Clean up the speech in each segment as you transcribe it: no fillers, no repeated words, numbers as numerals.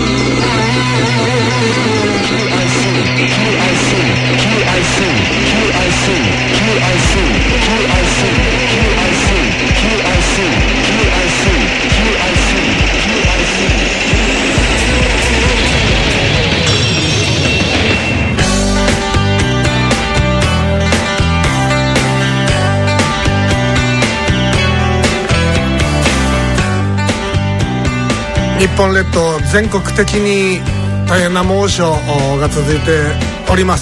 日本列島全国的に大変な猛暑が続いております。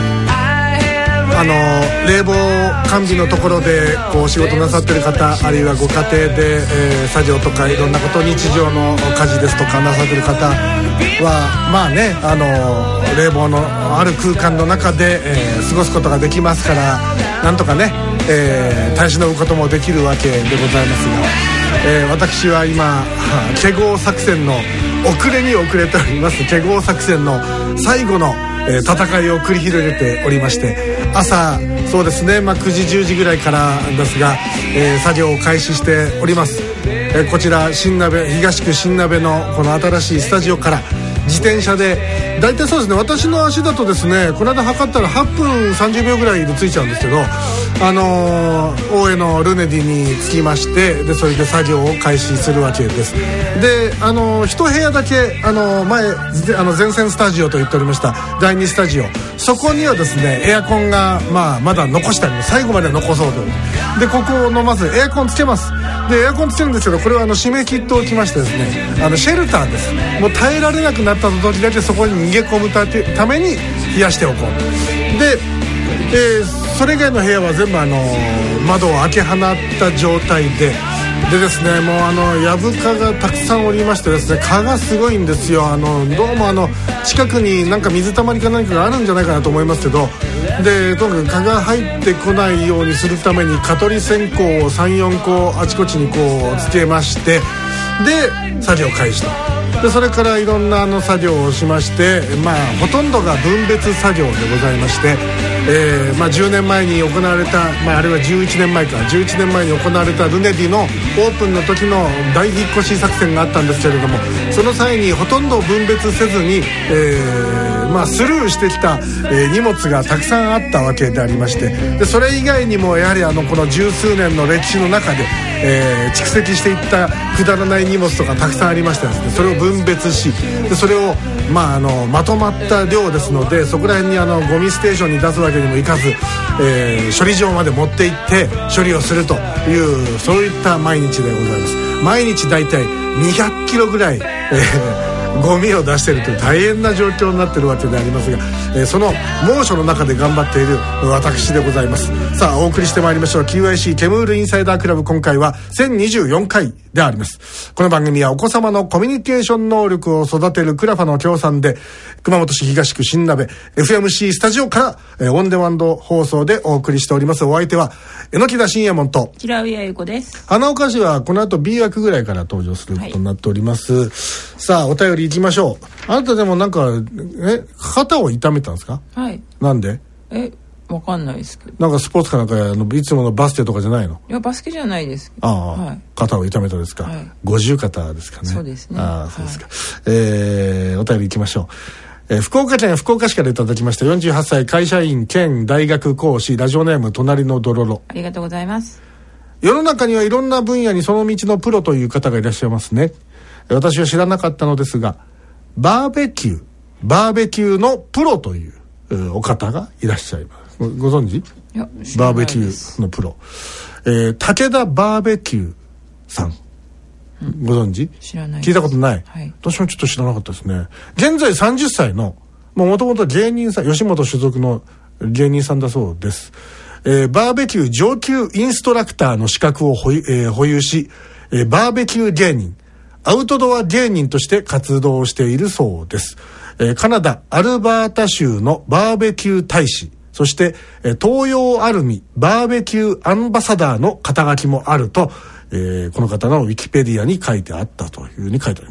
冷房完備のところでこう仕事なさっている方、あるいはご家庭で、作業とかいろんなこと、日常の家事ですとかなさっている方はまあね、冷房のある空間の中で、過ごすことができますから、なんとかね、耐え忍ぶこともできるわけでございますが、私は今華豪作戦の遅れに遅れております。華豪作戦の最後の戦いを繰り広げておりまして、朝そうですね、9時10時ぐらいからですが、作業を開始しております。こちら新鍋、東区新鍋のこの新しいスタジオから自転車でだいたいそうですね、私の足だとですね、この間測ったら8分30秒ぐらいで着いちゃうんですけど、大江のルネディに着きまして、でそれで作業を開始するわけです。で一部屋だけ前線スタジオと言っておりました第2スタジオ、そこにはですねエアコンが、まだ残したり、最後まで残そうと。でここのまずエアコンつけます。でエアコンつけるんですけど、これは締め切っておきましてですね、シェルターです。もう耐えられなくなった時だけそこに逃げ込むために冷やしておこう。で、それ以外の部屋は全部窓を開け放った状態でですね、もうヤブ蚊がたくさんおりましてですね、蚊がすごいんですよ。どうも近くになんか水たまりか何かがあるんじゃないかなと思いますけど、でとにかく蚊が入ってこないようにするために蚊取り線香を 3,4 個あちこちにこうつけまして、で作業開始と。でそれからいろんな作業をしまして、ほとんどが分別作業でございまして、10年前に行われた、あれは11年前に行われたルネディのオープンの時の大引っ越し作戦があったんですけれども、その際にほとんど分別せずに、スルーしてきた、荷物がたくさんあったわけでありまして、でそれ以外にもやはりこの十数年の歴史の中で、蓄積していったくだらない荷物とかたくさんありましてですね、それを分別し、でそれをまとまった量ですので、そこら辺にゴミステーションに出すわけにもいかず、処理場まで持って行って処理をするという、そういった毎日でございます。毎日だいたい200キロぐらい、ゴミを出しているという大変な状況になっているわけでありますが、その猛暑の中で頑張っている私でございます。さあお送りしてまいりましょう。 QIC ケムールインサイダークラブ、今回は1024回であります。この番組はお子様のコミュニケーション能力を育てるクラファの協賛で、熊本市東区新鍋 FMC スタジオからオンデマンド放送でお送りしております。お相手は榎田信也門と平上優子です。 花岡市はこの後 B 枠ぐらいから登場することになっております、さあお便り行きましょう。あなたでもなんか肩を痛めたんですか？ はい。 なんで？ わかんないですけど。 なんかスポーツかなんかいつものバスケとかじゃないの？ いやバスケじゃないですけど。 はい、肩を痛めたですか？はい、50肩ですかね。 そうですね。 そうですか。お便り行きましょう。福岡県福岡市からいただきました。48歳会社員兼大学講師、ラジオネーム隣のドロロ。 ありがとうございます。 世の中にはいろんな分野にその道のプロという方がいらっしゃいますね。私は知らなかったのですが、バーベキューのプロというお方がいらっしゃいます。ご存知？ いや、 バーベキューのプロ、武田バーベキューさん、ご存知？ 知らない。 聞いたことない、 はい、 私もちょっと知らなかったですね。現在30歳のもともと芸人さん、吉本所属の芸人さんだそうです。バーベキュー上級インストラクターの資格を保有し、バーベキュー芸人、アウトドア芸人として活動しているそうです。カナダアルバータ州のバーベキュー大使、そして東洋アルミバーベキューアンバサダーの肩書きもあると、この方のウィキペディアに書いてあったというふうに書いてあります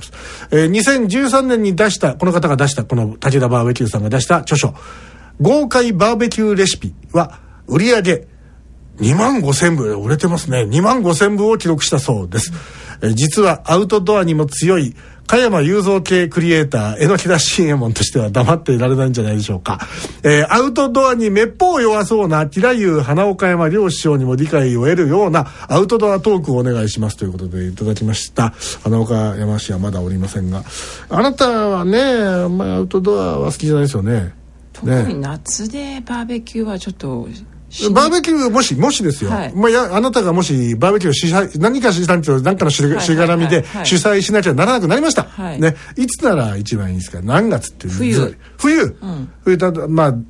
。2013年にこの方が出した、この武田バーベキューさんが出した著書、豪快バーベキューレシピは売り上げ25,000部売れてますね。25,000部を記録したそうです。実はアウトドアにも強い加山雄三系クリエイター榎田新右衛門としては黙っていられないんじゃないでしょうか。アウトドアにめっぽう弱そうな吉良優花岡山両師匠にも理解を得るようなアウトドアトークをお願いしますということでいただきました。花岡山氏はまだおりませんが、あなたはね、アウトドアは好きじゃないですよね。 特に夏でバーベキューはちょっとバーベキューもしですよ、はい、あなたがもしバーベキューを主催何かしたんと何かのしがらみで主催しなきゃならなくなりました、はいね、いつなら一番いいですか。何月っていう冬、冬だと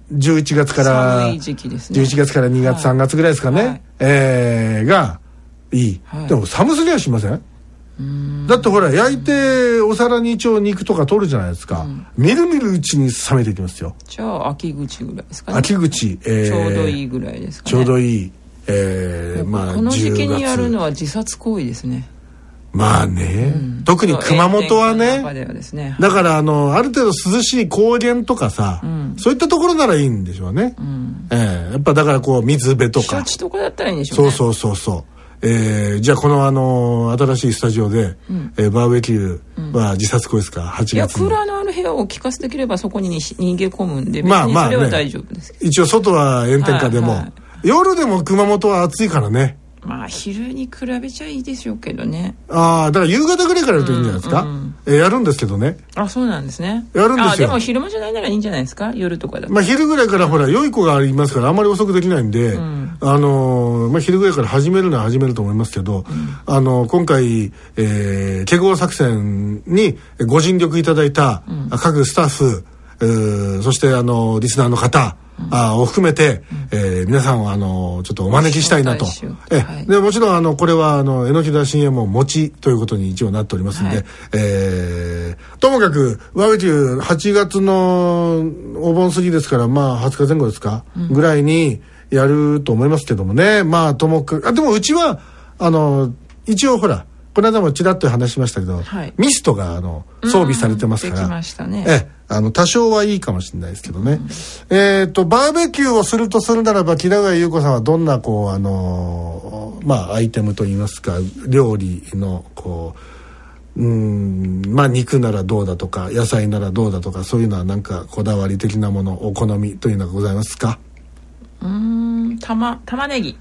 11月から寒い時期ですね。 11月から2月、3月ぐらいですかね、がいい、でも寒すぎはしません？だってほら焼いてお皿に一応肉とか取るじゃないですか、みるみるうちに冷めていきますよ。 じゃあ秋口ぐらいですかね。 秋口、 ちょうどいいぐらいですかね。 ちょうどいい、この時期にやるのは自殺行為ですね。 まあね、特に熊本はね、だからある程度涼しい高原とかさ、そういったところならいいんでしょうね、やっぱだからこう水辺とか避暑地とかだったらいいんでしょうね。 そうじゃあこの新しいスタジオで、バーベキューは自殺行為ですか？8月に。いや、 クーラーのある部屋を効かせてければそこに逃げ込むんで、別にそれは大丈夫ですけど、 一応外は炎天下でも、夜でも熊本は暑いからね。 昼に比べちゃいいでしょうけどね。 だから夕方ぐらいからやるといいんじゃないですか、やるんですけどね。 そうなんですね。 やるんですよ。 でも昼間じゃないならいいんじゃないですか、夜とかだと。 昼ぐらいからほら良い子がありますからあんまり遅くできないんで、昼ぐらいから始めるのは始めると思いますけど、今回、華厳作戦にご尽力いただいた各スタッフ、そしてリスナーの方を含めて、皆さんをちょっとお招きしたいなと。でもちろんこれは榎田新右衛門持ちということに一応なっておりますんで、ともかくバーベキュー8月のお盆過ぎですから20日前後ですか、ぐらいにやると思いますけどもね。ともかくでもうちは一応ほらこの間もちらっと話しましたけど、ミストが装備されてますから、 できましたね。 多少はいいかもしれないですけどね。バーベキューをするとするならば、木永優子さんはどんなアイテムといいますか、料理の肉ならどうだとか野菜ならどうだとか、そういうのはなんかこだわり的なもの、お好みというのがございますか？ 玉ねぎ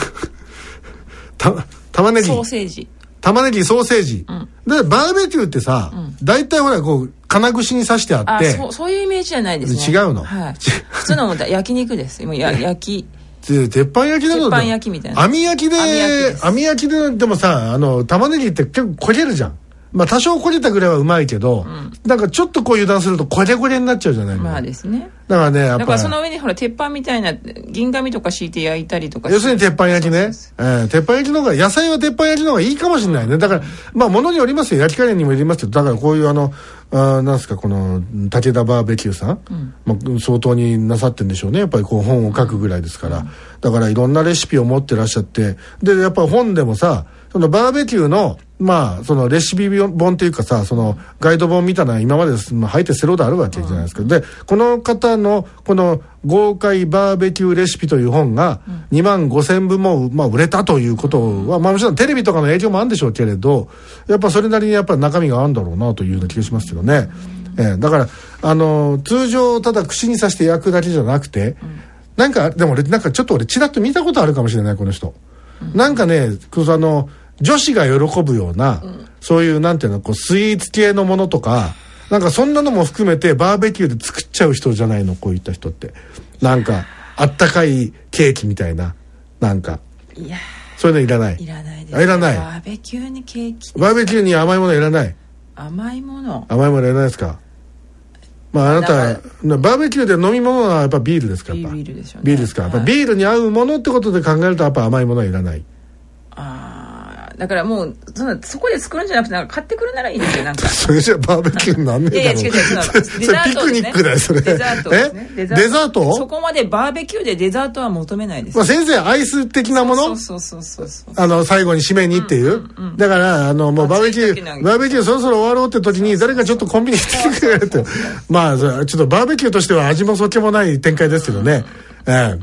玉ねぎソーセージ、 玉ねぎソーセージ、でバーベキューってさ、大体ほら金串に刺してあって、 そういうイメージじゃないですね。 違うの、 普通の焼肉です。焼き鉄板焼きだろ。 鉄板焼きみたいな。 網焼きででもさ、玉ねぎって結構焦げるじゃん。多少焦げたぐらいはうまいけど、なんかちょっと油断するとこれになっちゃうじゃないの。 ですね。 だからね、やっぱだからその上にほら鉄板みたいな銀紙とか敷いて焼いたりとか。 要するに鉄板焼きね。鉄板焼きの方が、野菜は鉄板焼きの方がいいかもしれないね。だから物によりますよ。焼き加減にもよりますけど、だからこういうなんですか、この武田バーベキューさん、相当になさってるんでしょうね。やっぱり本を書くぐらいですから、だからいろんなレシピを持ってらっしゃって、でやっぱ本でもさ、そのバーベキューのそのレシピ本っていうかさ、そのガイド本みたいな今まで入って捨てることあるわけじゃないですか。でこの方のこの豪快バーベキューレシピという本が25,000部も売れたということは、もちろんテレビとかの影響もあるんでしょうけれど、やっぱそれなりにやっぱ中身があるんだろうなというような気がしますけどね。だから通常ただ串に刺して焼くだけじゃなくて、でもなんかちょっと俺ちらっと見たことあるかもしれない、この人。なんかね、女子が喜ぶような、そういうなんていうの、スイーツ系のものとか、なんかそんなのも含めてバーベキューで作っちゃう人じゃないの、こういった人って。なんかあったかいケーキみたいな、なんかそういうのいらない。 いらないです。 いらない。 バーベキューにケーキ。 バーベキューに甘いものいらない。 甘いものいらないですか？あなたバーベキューで飲み物はやっぱビールですか？ ビールでしょうね。 ビールですか？やっぱビールに合うものってことで考えるとやっぱ甘いものはいらない。 だからもうそこで作るんじゃなくて、なんか買ってくるならいいんですよ。なんかそれじゃバーベキューになんねえだろ。 違うそれピクニックだよ、それ。 デザートですね。 デザート？ そこまでバーベキューでデザートは求めないです。 先生アイス的なもの？ そう最後に締めにっていう。だからもうバーベキューそろそろ終わろうって時に誰かちょっとコンビニ行ってくれって。ちょっとバーベキューとしては味もそっちもない展開ですけどね。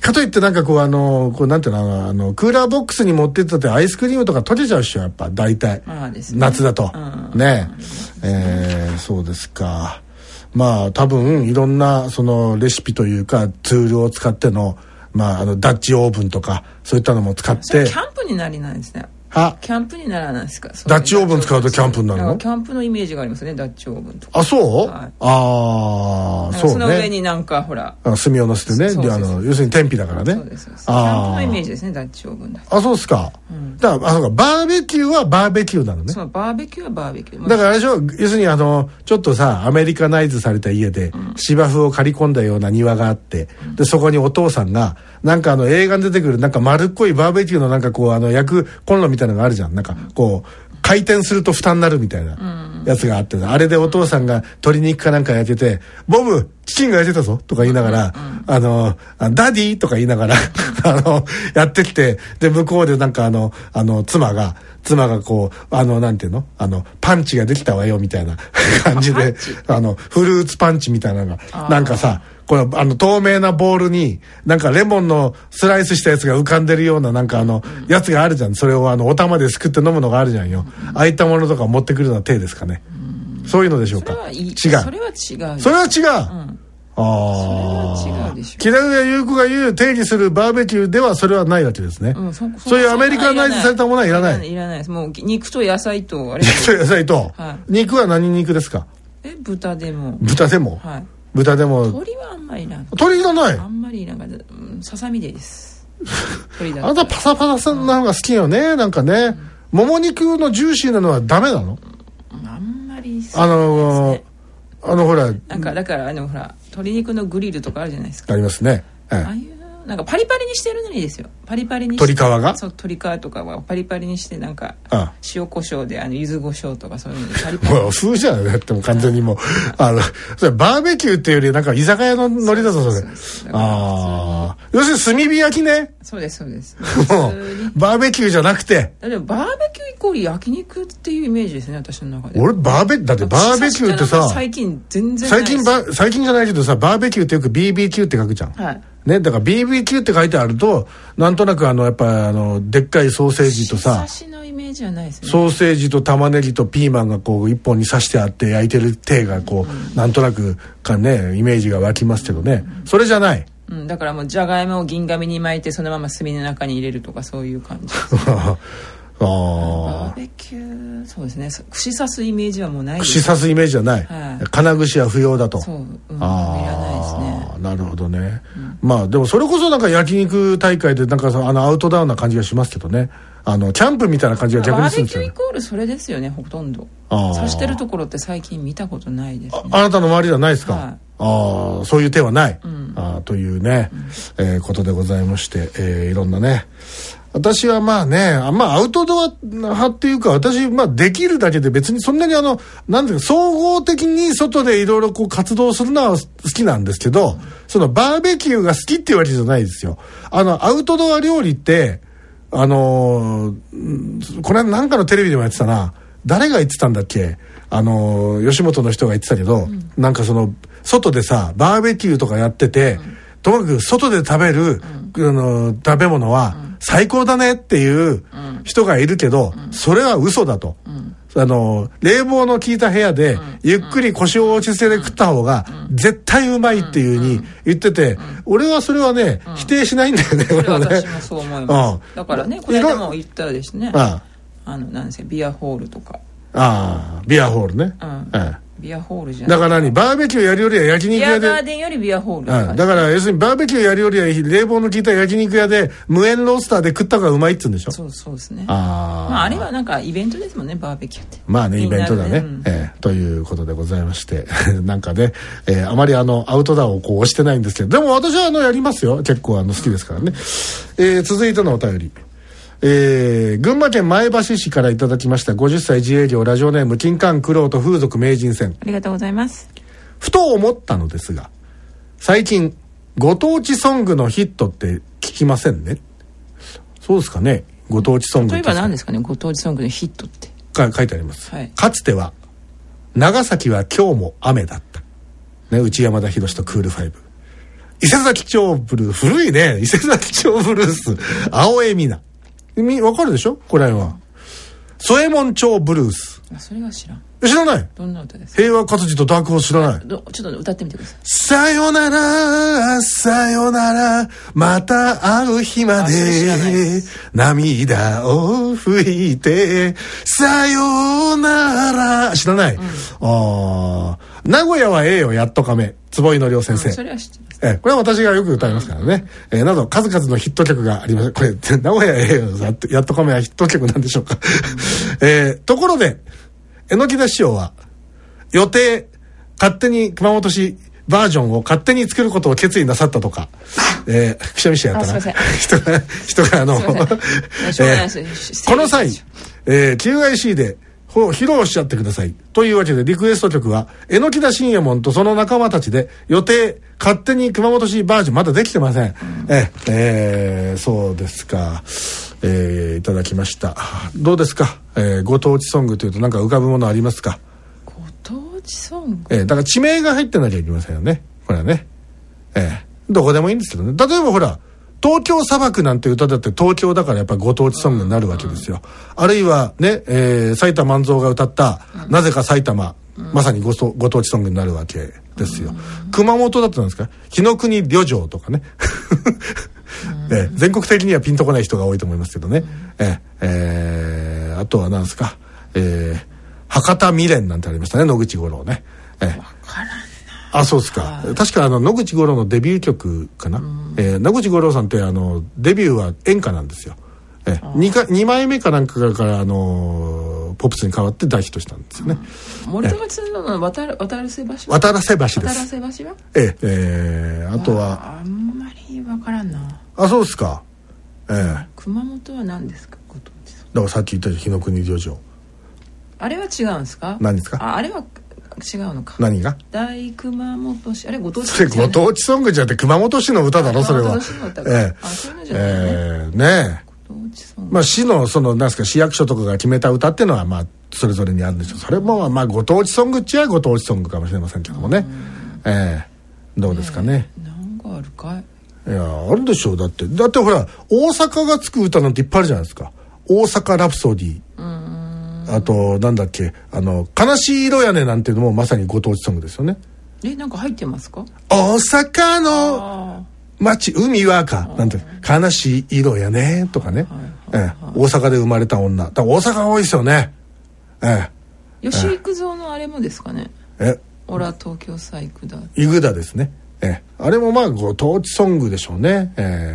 かといってなんかこうこうなんていうのクーラーボックスに持ってったってアイスクリームとか溶けちゃうっしょやっぱ大体、夏だと、ねそうですか。まあ多分いろんなそのレシピというかツールを使ってのまあダッチオーブンとかそういったのも使って。 それキャンプになりないですね。キャンプにならないですか。 ダッチオーブン使うとキャンプになるの？ キャンプのイメージがありますね、ダッチオーブンとか。 あ、そう？ はい、 そうね。 その上になんかほら炭を乗せてね、要するに天日だからね。 そうです。キャンプのイメージですね、ダッチオーブンだ。 あ、そうですか。だからそうか、バーベキューはバーベキューなのね。 そう、バーベキューはバーベキュー。 だからあれでしょ、要するにちょっとさアメリカナイズされた家で、芝生を刈り込んだような庭があって、でそこにお父さんがなんか映画に出てくるなんか丸っこいバーベキューのなんかこう焼くコンロみたいなのがあるじゃん。なんかこう回転すると蓋になるみたいなやつがあって、あれでお父さんが鶏肉かなんか焼けて「ボブチキンが焼けたぞ」とか言いながら「ダディ」とか言いながらやってきて、で向こうでなんか妻がこうなんていうのパンチができたわよみたいな感じでフルーツパンチみたいなのがなんかさ、この透明なボウルになんかレモンのスライスしたやつが浮かんでるようななんかやつがあるじゃん。それをお玉ですくって飲むのがあるじゃんよ。ああいったものとか持ってくるのは手ですかね。そういうのでしょうか。違う。 それは違う。 それは違う。 それは違うでしょ。 木田上優子が言う定義するバーベキューではそれはないわけですね。そういうアメリカナイズされたものはいらない。 いらないです。もう肉と野菜と野菜と、肉は何肉ですか？ 豚でも。 豚でも。 はい。 豚でも。 鶏はあんまりいらない。 鶏いらない。 あんまりいらない。ささみでいいです。鶏だ。 あなたパサパサなのが好きよね。なんかね、もも肉のジューシーなのはダメなの？ あんまり。 ほら。 なんかだからほら鶏肉のグリルとかあるじゃないですか。 ありますね。 ああいうなんかパリパリにしてるのにいいですよ。パリパリにして鶏皮が？ そう、鶏皮とかはパリパリにしてなんか塩コショウで柚子胡椒とかそういうのでパリパリ。 もう風じゃん。だってもう完全にもうそれバーベキューっていうよりなんか居酒屋の海苔だぞそれ。要するに炭火焼きね。 そうですそうです。 もうバーベキューじゃなくて。 でもバーベキューイコール焼肉っていうイメージですね、私の中で。 俺だってバーベキューってさ、 最近全然最近じゃないけどさ、バーベキューってよく BBQ って書くじゃん。はい。ね、だから BBQ って書いてあるとなんとなくやっぱでっかいソーセージとさ、 刺しのイメージはないですね。 ソーセージと玉ねぎとピーマンがこう一本に刺してあって焼いてる手がこう、なんとなくかねイメージが湧きますけどね、それじゃない。 だからもうじゃがいもを銀紙に巻いてそのまま炭の中に入れるとかそういう感じです、ね。バーベキュー、そうですね。串刺すイメージはもうないです。 串刺すイメージはない。金串は不要だと。 そう、いらないですね。 なるほどね。まあでもそれこそなんか焼肉大会でなんかアウトドアな感じがしますけどね。キャンプみたいな感じが逆にするんですよね。 バーベキューイコールそれですよね、ほとんど。刺してるところって最近見たことないですね。 あなたの周りではないですか？そういう手はない。というね、ことでございまして、いろんなね。私はまあね、アウトドア派っていうか、私、できるだけで別にそんなになんていうか、総合的に外でいろいろこう活動するのは好きなんですけど、そのバーベキューが好きっていうわけじゃないですよ。アウトドア料理って、これなんかのテレビでもやってたな。誰が言ってたんだっけ？吉本の人が言ってたけど、なんか外でさ、バーベキューとかやってて、ともかく外で食べる、食べ物は最高だねっていう人がいるけど、それは嘘だと。冷房の効いた部屋でゆっくり腰を落ち着けて食った方が絶対うまいっていう風に言ってて、俺はそれはね、否定しないんだよね。 私もそう思います。だからね、これでも言ったらですね、なんですか、ビアホールとか。 ビアホールね。 ビアホールじゃない。 だからバーベキューやるよりは焼肉屋で。 ビアガーデンよりビアホール。 だから要するにバーベキューやるよりは冷房の効いた焼肉屋で無煙ロースターで食った方がうまいっつうんでしょ。 そうですね。あれはなんかイベントですもんね、バーベキューって。 まあね、イベントだね。ということでございまして、なんかね、あまりアウトドアをこう押してないんですけど、でも私はやりますよ。結構好きですからね。続いてのお便り。群馬県前橋市からいただきました50歳自営業ラジオネーム金柑クロート風俗名人戦。 ありがとうございます。 ふと思ったのですが、最近ご当地ソングのヒットって聞きませんね。そうですかね。ご当地ソングって。 例えば何ですかね、ご当地ソングのヒットって。 書いてあります。かつては長崎は今日も雨だった。ね、内山田博とクールファイブ。 伊勢崎町ブルース、古いね。伊勢崎町ブルース、青江美奈。わかるでしょこれは。添右衛門町ブルース。 それは知らん。 知らない？ どんな歌ですか？ 平和活字とダークホース知らない？ ちょっと歌ってみてください。 さよなら、さよなら、また会う日まで、涙を拭いて、さよなら。知らない？名古屋はええよ、やっとかめ。坪井のりお先生。 それは知ってます。 これは私がよく歌いますからね。など、数々のヒット曲があります。これ、名古屋ええよ、やっとかめはヒット曲なんでしょうか。ところで、榎田師匠は予定勝手に熊本市バージョンを勝手に作ることを決意なさったとか、くしゃみしてやったな人がこの際、QIC で披露しちゃってくださいというわけで、リクエスト曲は榎田信右衛門とその仲間たちで予定勝手に熊本市バージョンまだできてません。そうですか。いただきました。どうですか、ご当地ソングというと何か浮かぶものありますか？ ご当地ソング、 だから地名が入ってなきゃいけませんよね、これはね。どこでもいいんですけどね。例えばほら、東京砂漠なんて歌だって東京だからやっぱりご当地ソングになるわけですよ。あるいはね、埼玉万蔵が歌った、なぜか埼玉、まさにご当地ソングになるわけですよ。熊本だったんですか、紀の国旅情とかね。全国的にはピンとこない人が多いと思いますけどね。あとは何ですか、博多未練なんてありましたね、野口五郎ね。 わからんな。 あ、そうですか。確か野口五郎のデビュー曲かな。野口五郎さんってデビューは演歌なんですよ。2枚目かなんかからポップスに変わって大ヒットしたんですよね。 森友町の渡良瀬橋。 渡良瀬橋です。 渡良瀬橋は？ あとはあんまりわからんな。 あ、そうですか。 熊本は何ですか、ご当地ソング。 だからさっき言った紀の国旅情。 あれは違うんですか？ 何ですか？ あれは違うのか。 何が？ 大熊本市、あれご当地ソング。それご当地ソングじゃなくて熊本市の歌だろ、それは。 熊本市の歌か。そういうのじゃないね。 ねえ。まあ市のなんですか、市役所とかが決めた歌っていうのはまあそれぞれにあるんでしょう。それもまあご当地ソングっちゃご当地ソングかもしれませんけどもね。どうですかね。 なんかあるかい。 いや、あるでしょう。だってほら、大阪がつく歌なんていっぱいあるじゃないですか。大阪ラプソディ。あとなんだっけ、悲しい色やねなんていうのもまさにご当地ソングですよね。 なんか入ってますか？ 大阪の街海はかなんて、悲しい色やねとかね。大阪で生まれた女。だから大阪多いですよね。 吉幾三のあれもですかね。オラ東京さ行くだ。 行くだですね。あれもまあご当地ソングでしょうね。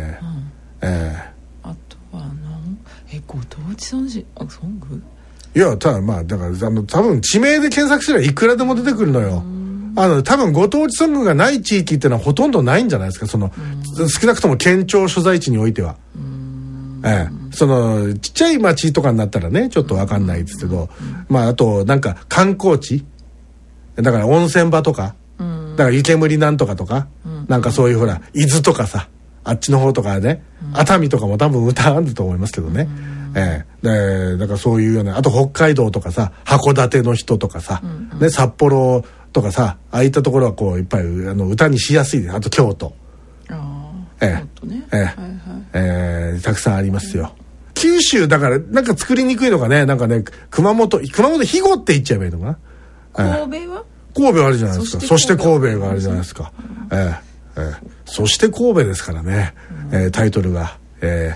あとはご当地ソング？ いや、ただまあだから多分地名で検索すればいくらでも出てくるのよ。多分ご当地ソングがない地域っていうのはほとんどないんじゃないですか。少なくとも県庁所在地においては。ちっちゃい町とかになったらね、ちょっと分かんないですけど、まああとなんか観光地だから温泉場とか、だから湯煙なんとかとか、なんかそういうほら伊豆とかさ、あっちの方とかね、熱海とかも多分歌あると思いますけどね。だからそういうような、あと北海道とかさ、函館の人とかさ、札幌とかさ、ああいったところはこういっぱい歌にしやすいです。あと京都。たくさんありますよ。九州だからなんか作りにくいのかね。なんかね、熊本肥後って言っちゃえばいいのかな。 神戸は？ 神戸あるじゃないですか。そして神戸があるじゃないですか。そして神戸ですからね。タイトルが。で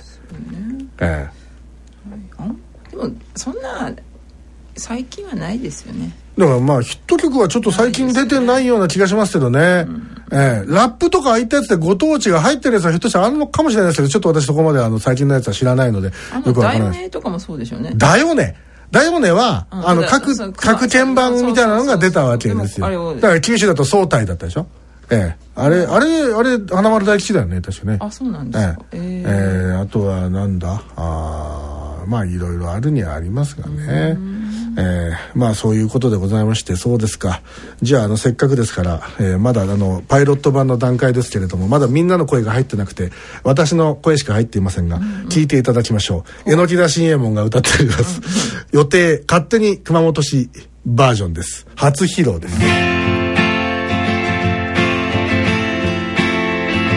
もそんな最近はないですよね。 だからまあヒット曲はちょっと最近出てないような気がしますけどね。ラップとかああいったやつでご当地が入ってるやつはひょっとしたらあるのかもしれないですけど、ちょっと私そこまで最近のやつは知らないのでよくわからない。 だよねとかもそうでしょうね。 だよねは各鍵盤みたいなのが出たわけですよ。だから九州だと総体だったでしょ。あれ花丸大吉だよね、確かね。 あ、そうなんですか。 あとはなんだ、まあいろいろあるにはありますがね。まあそういうことでございまして、そうですか。じゃあせっかくですから、まだパイロット版の段階ですけれども、まだみんなの声が入ってなくて私の声しか入っていませんが、聞いていただきましょう。榎田信右衛門が歌っております予定勝手に熊本市バージョンです。初披露です。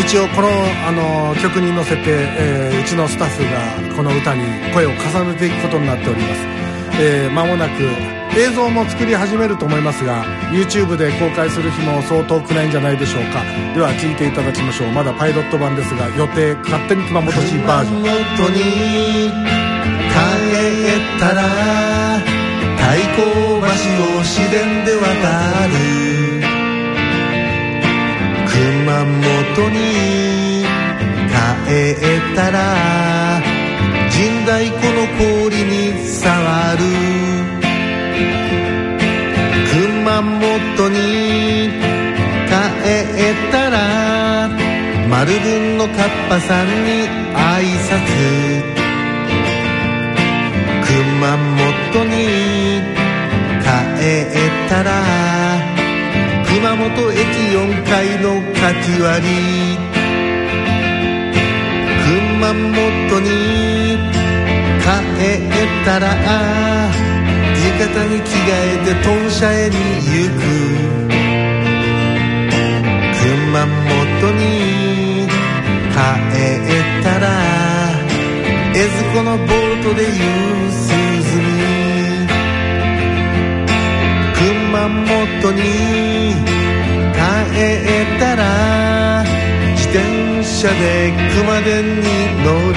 一応この、曲に乗せて、うちのスタッフがこの歌に声を重ねていくことになっております。間もなく映像も作り始めると思いますが YouTube で公開する日もそう遠くないんじゃないでしょうか。では聴いていただきましょう。まだパイロット版ですが予定勝手に熊本市バージョン。 熊本に帰ったら太鼓橋を市電で渡る。熊本に帰ったら神太鼓の氷に触る。熊本に帰ったら丸文のカッパさんに挨拶。熊本に帰ったら熊本駅4階のかき割り。熊本に帰ったら浴衣に着替えて豚舎へに行く。熊本に帰ったら江津湖のボートで夕涼み。熊本に帰ったら自転車で熊電に乗る。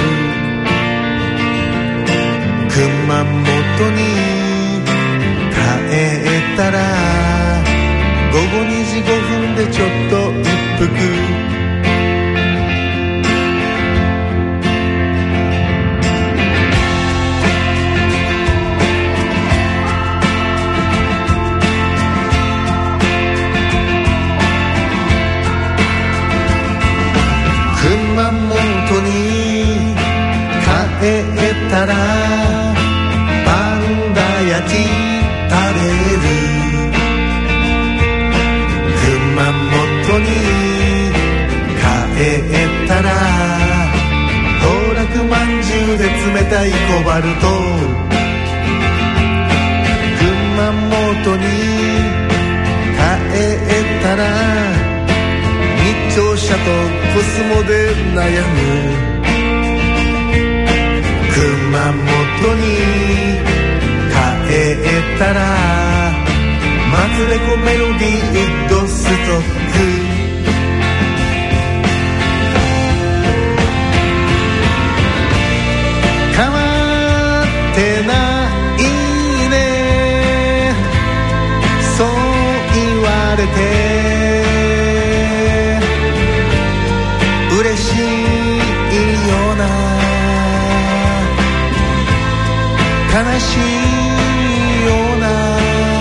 熊本に帰ったら午後2時5分でちょっと一服。熊本に帰ったらパンダ焼き食べる。熊本に帰ったら当楽まんじゅうで冷たいコバルト。熊本に帰ったら日照車とコスモで悩む。熊本に帰ったら松レコメロディードストック。変わってないねそう言われて嬉しいよな悲しいよな。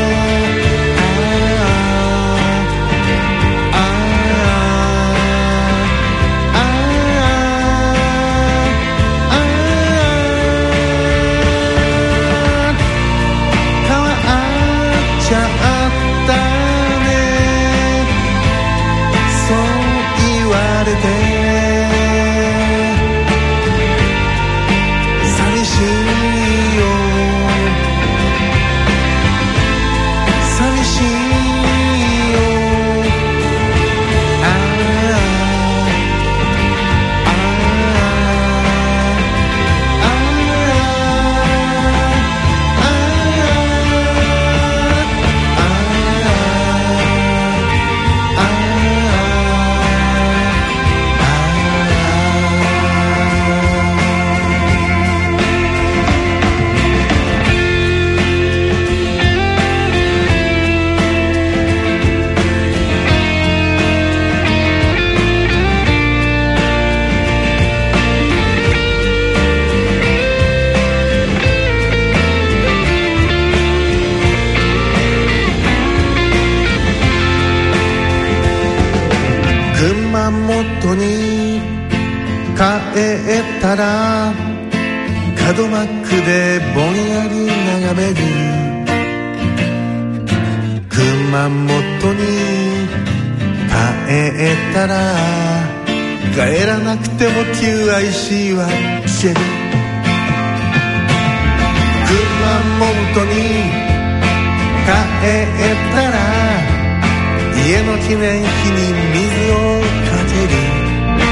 熊本に帰ったら角マックでぼんやり眺める。熊本に帰ったら帰らなくても QIC は聞ける。熊本に帰ったら家の記念碑に水をかける。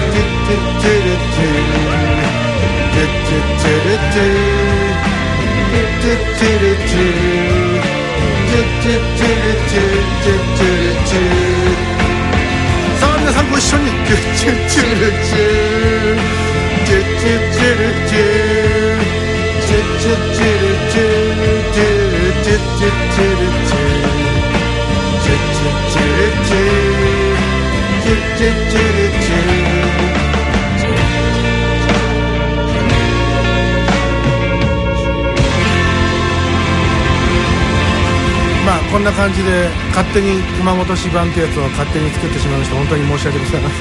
さあ皆さんご一緒にまあこんな感じで勝手に熊本市版ってやつを勝手に作ってしまいました。本当に申し訳ございません。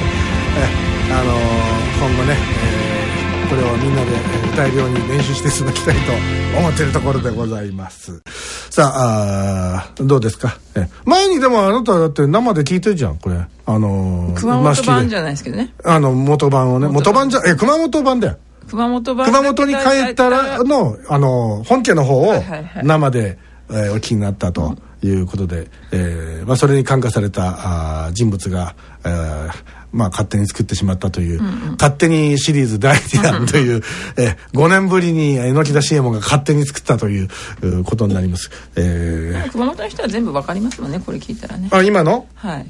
今後ね、これをみんなで歌えるように練習していただきたいと思っているところでございます。さあ、どうですか。前にでもあなただって生で聞いてるじゃんこれ。 熊本版じゃないですけどね。 元版をね、元版じゃ熊本版だよ。 熊本に帰ったらの本家の方を生でお聞きになったということで、まあそれに感化された人物が、まあ勝手に作ってしまったという、勝手にシリーズ第2弾という、5年ぶりに榎田シエモンが勝手に作ったということになります。 熊本の人は全部わかりますもんね、これ聞いたらね。 今の？はい。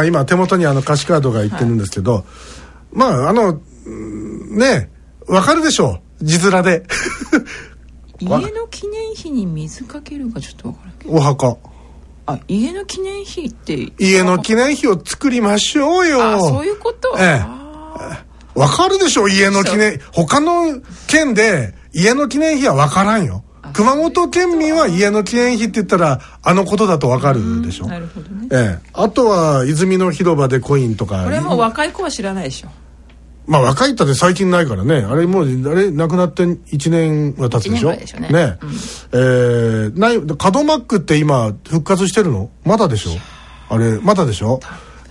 今手元に歌詞カードが言ってるんですけど、はい、まあね、わかるでしょう、字面で。 家の記念碑に水かけるかちょっとわからんけど。 お墓。 家の記念碑って家の記念碑を作りましょうよ。 そういうこと。 わかるでしょ、家の記念。他の県で家の記念碑はわからんよ。熊本県民は家の記念碑って言ったらことだとわかるでしょ。 なるほどね。 あとは泉の広場でコインとか。 これも若い子は知らないでしょ。 まあ若いったって最近ないからね。あれもう亡くなって1年は経つでしょ。 1年ぐらいでしょね。 門マックって今復活してるの？まだでしょ。あれまだでしょ。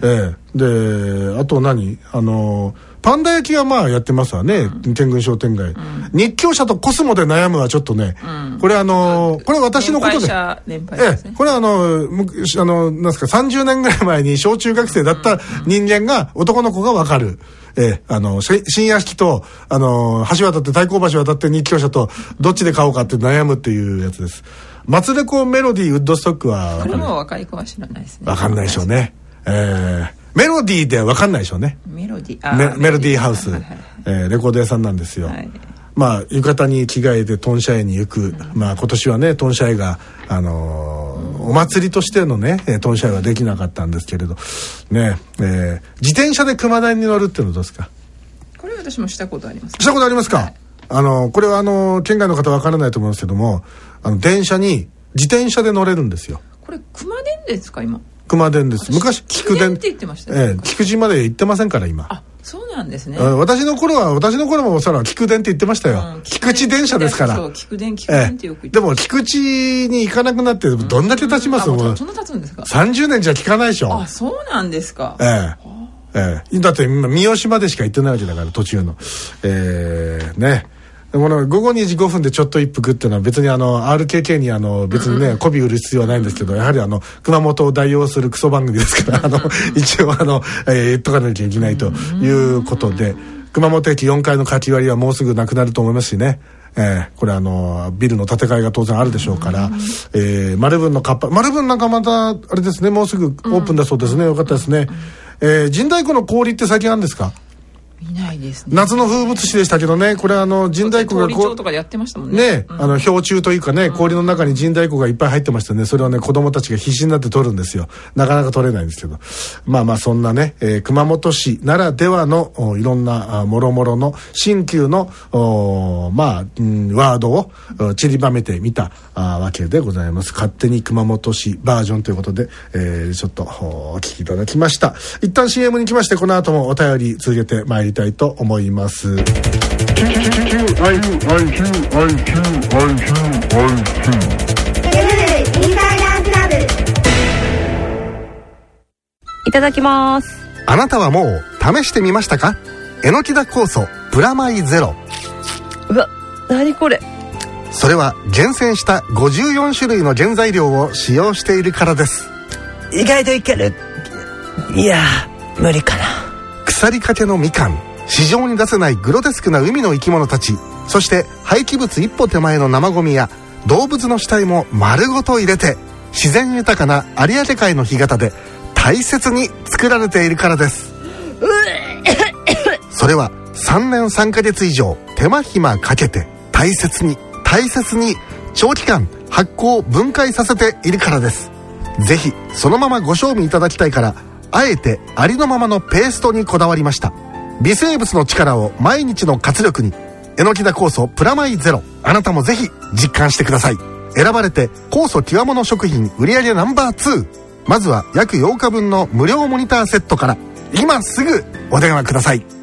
であとパンダ焼きはまあやってますわね、天群商店街、日強者とコスモで悩むはちょっとね、これこれ私のことで、これはなんですか30年ぐらい前に小中学生だった人間が、男の子が分かる、新屋敷と橋渡って太閤橋渡って日強者とどっちで買おうかって悩むっていうやつです。松レコメロディーウッドストックはこれも若い子は知らないですね。 分かんないでしょうね。メロディーでは分かんないでしょうね。メロディーハウス、レコード屋さんなんですよ。まあ浴衣に着替えてトンシャエに行く、まあ今年はねトンシャエがお祭りとしてのねトンシャエはできなかったんですけれどね、自転車で熊田に乗るっていうのはどうですか？ これ私もしたことあります。 したことありますか？これは県外の方分からないと思うんですけども、電車に自転車で乗れるんですよ。 これ熊電ですか？今熊電です。昔菊電って言ってましたね。 菊池まで行ってませんから今。 あ、そうなんですね。 私の頃もそら菊電って言ってましたよ。菊池電車ですから。 そう、菊電ってよく言ってました。 でも菊池に行かなくなってどんだけ経ちます？ そんな経つんですか ？30年じゃ聞かないでしょ。 あ、そうなんですか。 だって今三好までしか行ってないわけだから、途中のね。この午後2時5分でちょっと一服っていうのは別にRKK に別にね媚び売る必要はないんですけど、やはり熊本を代表するクソ番組ですから一応言っとかなきゃいけないということで、熊本駅4階のかき割りはもうすぐなくなると思いますしね。これビルの建て替えが当然あるでしょうから、マルブンなんかまたあれですね、もうすぐオープンだそうですね。よかったですね。神代湖の氷って最近あるんですか？ 見ないですね。 夏の風物詩でしたけどね、これ神代湖が氷町とかでやってましたもんね。 氷柱というかね、氷の中に神代湖がいっぱい入ってましたね。それをね子供たちが必死になって取るんですよ。なかなか取れないんですけど、まあそんなね、熊本市ならではのいろんなもろもろの新旧のワードを散りばめてみたわけでございます。勝手に熊本市バージョンということで、ちょっとお聞きいただきました。一旦 CM に来まして、この後もお便り続けてまいりたいと思います。 いただきます。 あなたはもう試してみましたか？えのきだ酵素プラマイゼロ。 うわ、何これ？ それは厳選した54種類の原材料を使用しているからです。 意外といける。いや無理かな。 腐りかけのみかん、市場に出せないグロテスクな海の生き物たち、そして廃棄物一歩手前の生ゴミや動物の死体も丸ごと入れて、自然豊かな有明海の干潟で大切に作られているからです。それは3年3ヶ月以上手間暇かけて大切に長期間発酵分解させているからです。ぜひそのままご賞味いただきたいから、あえてありのままのペーストにこだわりました。微生物の力を毎日の活力に。えのきだ酵素プラマイゼロ、あなたもぜひ実感してください。選ばれて酵素極物食品売上No.2。まずは約8日分の無料モニターセットから今すぐお電話ください。